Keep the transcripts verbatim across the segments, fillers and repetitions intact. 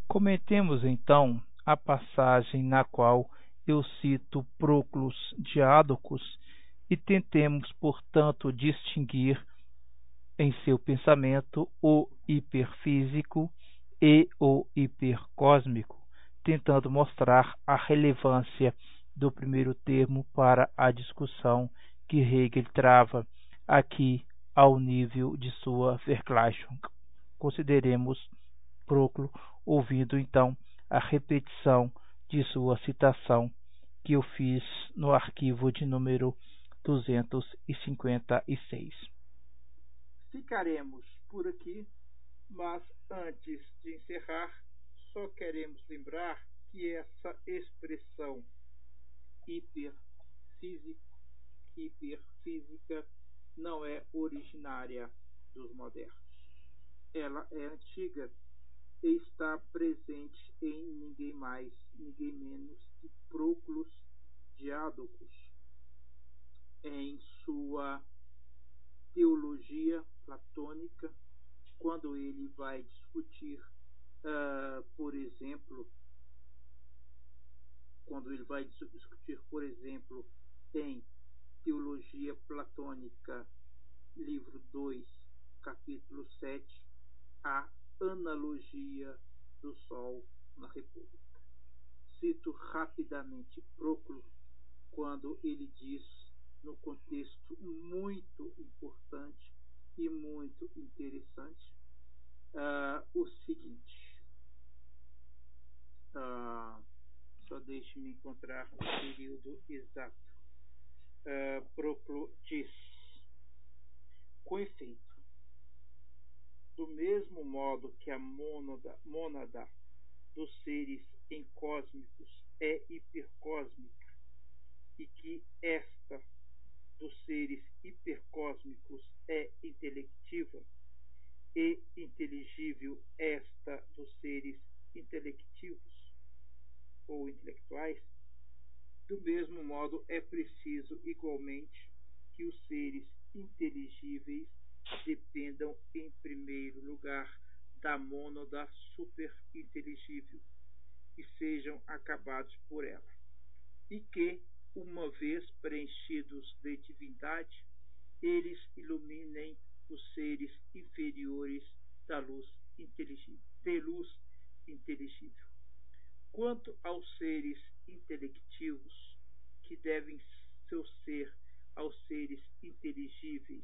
Comentemos então a passagem na qual eu cito Proclus Diádocos e tentemos, portanto, distinguir em seu pensamento o hiperfísico e o hipercósmico, tentando mostrar a relevância do primeiro termo para a discussão que Hegel trava aqui ao nível de sua Vergleichung. Consideremos Proclo, ouvindo então a repetição de sua citação que eu fiz no arquivo de número duzentos e cinquenta e seis. Ficaremos por aqui, mas antes de encerrar, só queremos lembrar que essa expressão hiperfísica, hiperfísica não é originária dos modernos. Ela é antiga e está presente em ninguém mais, ninguém menos que Proclus Diádocos, em sua teologia platônica, quando ele vai discutir, uh, por exemplo, quando ele vai discutir, por exemplo, em Teologia Platônica, livro dois, capítulo sete, a analogia do Sol na República. Cito rapidamente Proclo, quando ele diz, no contexto muito importante e muito interessante, uh, o seguinte. Uh, só deixe-me encontrar o período exato. Uh, Proclo diz, com efeito, do mesmo modo que a mônada, mônada dos seres encósmicos é hipercósmica e que esta dos seres hipercósmicos é intelectiva e inteligível esta dos seres intelectivos ou intelectuais, do mesmo modo é preciso igualmente que os seres inteligíveis dependam em primeiro lugar da mônada superinteligível e sejam acabados por ela, e que, uma vez preenchidos de divindade, eles iluminem os seres inferiores da luz inteligível, de luz inteligível. Quanto aos seres intelectivos, que devem seu ser aos seres inteligíveis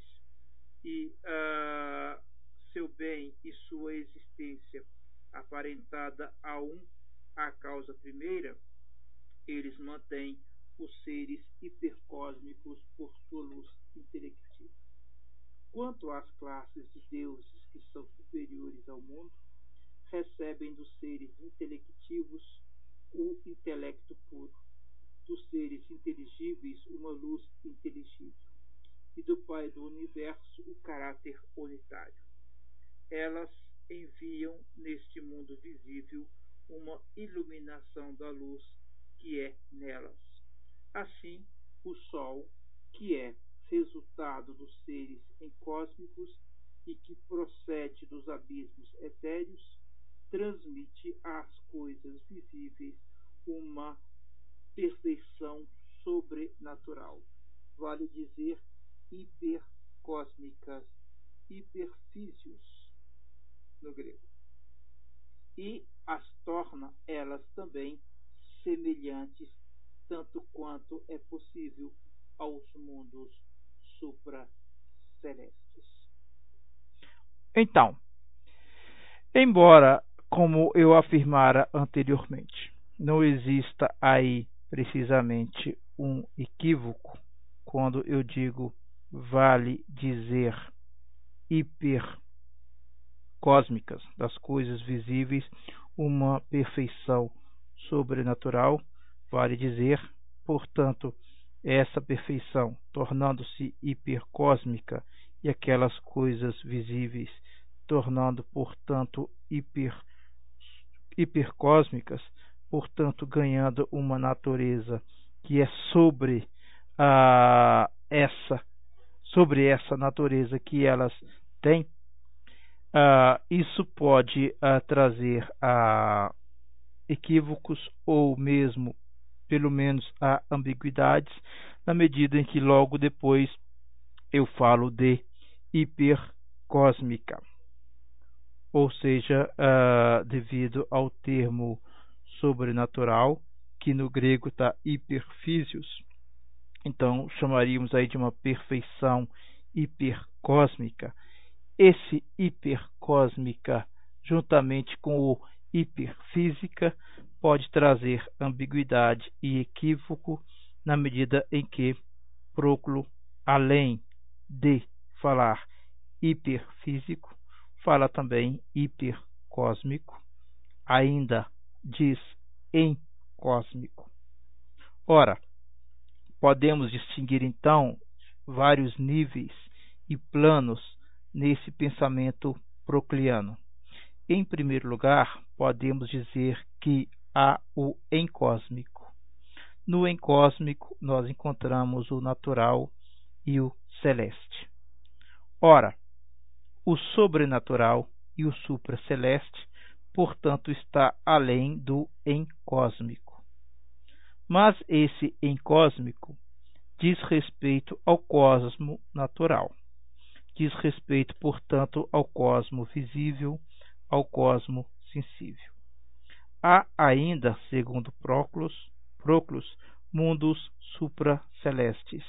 e uh, seu bem e sua existência aparentada a um a causa primeira, eles mantêm os seres hipercósmicos por sua luz intelectiva. Quanto às classes de deuses que são superiores ao mundo, recebem dos seres intelectivos o intelecto puro, dos seres inteligíveis uma luz inteligível, e do Pai do Universo o caráter unitário. Elas enviam neste mundo visível uma iluminação da luz que é nelas. Assim, o Sol, que é resultado dos seres encósmicos e que procede dos abismos etéreos, transmite às coisas visíveis uma perfeição sobrenatural, vale dizer, hipercósmicas, hiperfísios no grego, e as torna elas também semelhantes, tanto quanto é possível, aos mundos supracelestes. Então, embora, como eu afirmara anteriormente, não exista aí precisamente um equívoco quando eu digo vale dizer hipercósmicas, das coisas visíveis, uma perfeição sobrenatural, vale dizer, portanto, essa perfeição tornando-se hipercósmica e aquelas coisas visíveis tornando, portanto, hiper, hipercósmicas, portanto, ganhando uma natureza que é sobre uh, essa, sobre essa natureza que elas têm, Uh, isso pode uh, trazer uh, equívocos ou mesmo, pelo menos, a ambiguidades, na medida em que logo depois eu falo de hipercósmica, ou seja, uh, devido ao termo sobrenatural, que no grego está hiperfísios, então chamaríamos aí de uma perfeição hipercósmica. Esse hipercósmica, juntamente com o hiperfísica, pode trazer ambiguidade e equívoco na medida em que Proclo, além de falar hiperfísico, fala também hipercósmico, ainda diz em cósmico. Ora, podemos distinguir então vários níveis e planos nesse pensamento procliano. Em primeiro lugar, podemos dizer que há o encósmico. No encósmico, nós encontramos o natural e o celeste. Ora, o sobrenatural e o supraceleste, portanto, está além do encósmico. Mas esse encósmico diz respeito ao cosmo natural. Diz respeito, portanto, ao cosmo visível, ao cosmo sensível. Há ainda, segundo Proclus, Proclus mundos supracelestes,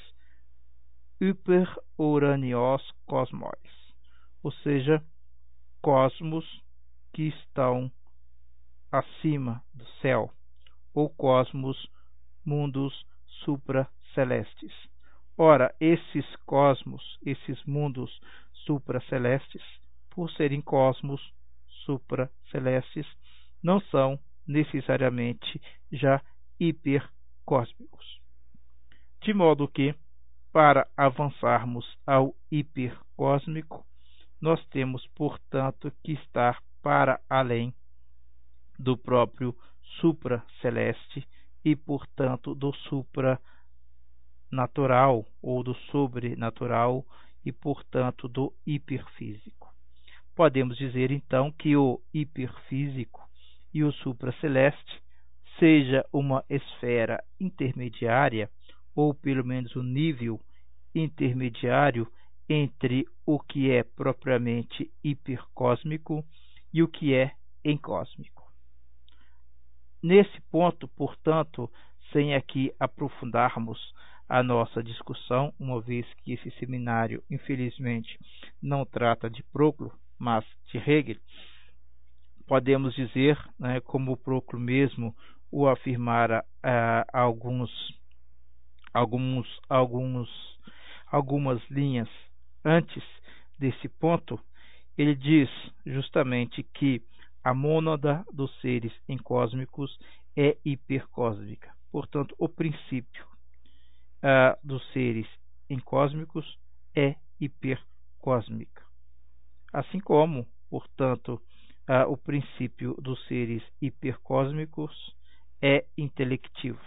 hyperuranios cosmos, ou seja, cosmos que estão acima do céu, ou cosmos, mundos supracelestes. Ora, esses cosmos, esses mundos supracelestes, por serem cosmos supracelestes, não são necessariamente já hipercósmicos. De modo que, para avançarmos ao hipercósmico, nós temos, portanto, que estar para além do próprio supraceleste e, portanto, do supranatural ou do sobrenatural e, portanto, do hiperfísico. Podemos dizer, então, que o hiperfísico e o supraceleste seja uma esfera intermediária, ou pelo menos um nível intermediário entre o que é propriamente hipercósmico e o que é encósmico. Nesse ponto, portanto, sem aqui aprofundarmos a nossa discussão, uma vez que esse seminário, infelizmente, não trata de Proclo, mas de Hegel, podemos dizer, né, como o Proclo mesmo o afirmara uh, alguns, alguns, alguns, algumas linhas antes desse ponto, ele diz justamente que a mônada dos seres encósmicos é hipercósmica. Portanto, o princípio uh, dos seres encósmicos é hipercósmica. Assim como, portanto, uh, o princípio dos seres hipercósmicos é intelectivo.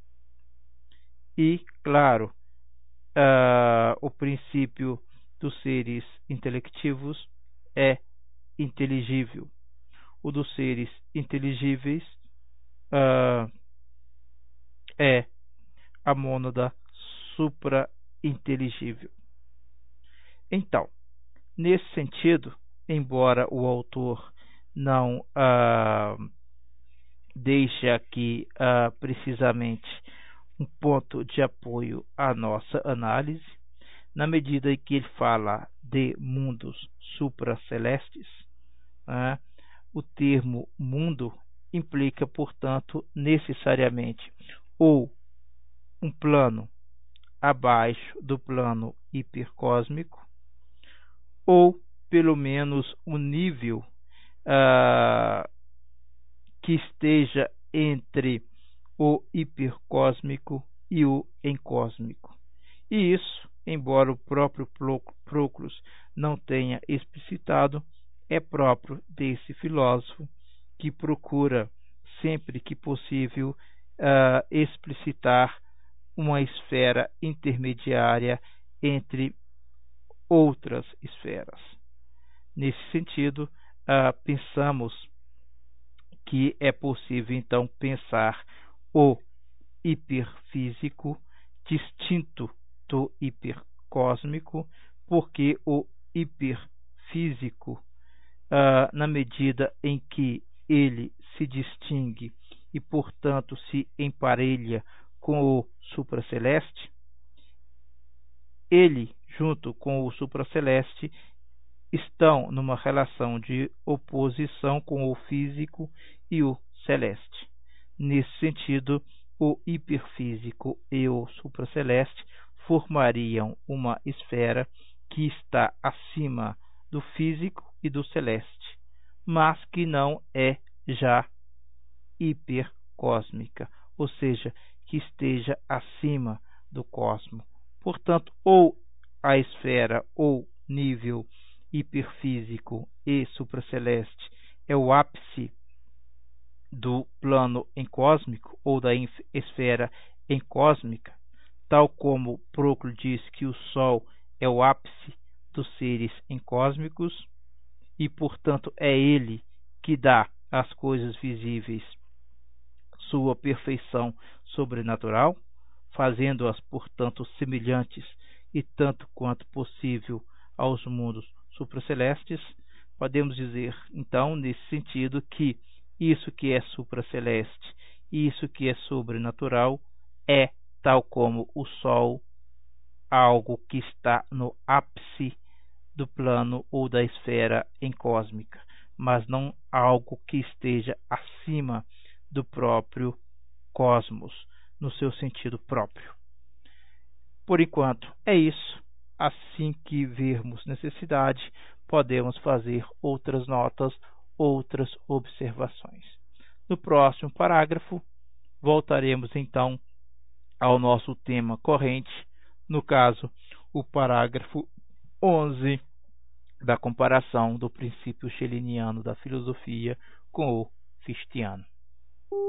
E, claro, uh, o princípio dos seres intelectivos é inteligível. O dos seres inteligíveis uh, é a mônada suprainteligível. Então, nesse sentido, embora o autor não uh, deixe aqui uh, precisamente um ponto de apoio à nossa análise, na medida em que ele fala de mundos supracelestes, né, o termo mundo implica, portanto, necessariamente ou um plano abaixo do plano hipercósmico, ou pelo menos um nível uh, que esteja entre o hipercósmico e o encósmico. E isso, embora o próprio Proclus não tenha explicitado, é próprio desse filósofo que procura, sempre que possível, uh, explicitar uma esfera intermediária entre outras esferas. Nesse sentido, ah, pensamos que é possível, então, pensar o hiperfísico distinto do hipercósmico, porque o hiperfísico, ah, na medida em que ele se distingue e, portanto, se emparelha com o supraceleste, ele, junto com o supraceleste, estão numa relação de oposição com o físico e o celeste. Nesse sentido, o hiperfísico e o supraceleste formariam uma esfera que está acima do físico e do celeste, mas que não é já hipercósmica, ou seja, que esteja acima do cosmo. Portanto, ou a esfera ou nível hiperfísico e supraceleste é o ápice do plano encósmico ou da esfera encósmica, tal como Proclo diz que o Sol é o ápice dos seres encósmicos e, portanto, é ele que dá às coisas visíveis sua perfeição sobrenatural, fazendo-as, portanto, semelhantes e tanto quanto possível aos mundos supracelestes. Podemos dizer, então, nesse sentido, que isso que é supraceleste e isso que é sobrenatural é, tal como o Sol, algo que está no ápice do plano ou da esfera encósmica, mas não algo que esteja acima do próprio cosmos, no seu sentido próprio. Por enquanto, é isso. Assim que vermos necessidade, podemos fazer outras notas, outras observações. No próximo parágrafo, voltaremos então ao nosso tema corrente, no caso, o parágrafo onze da comparação do princípio scheliniano da filosofia com o fichtiano.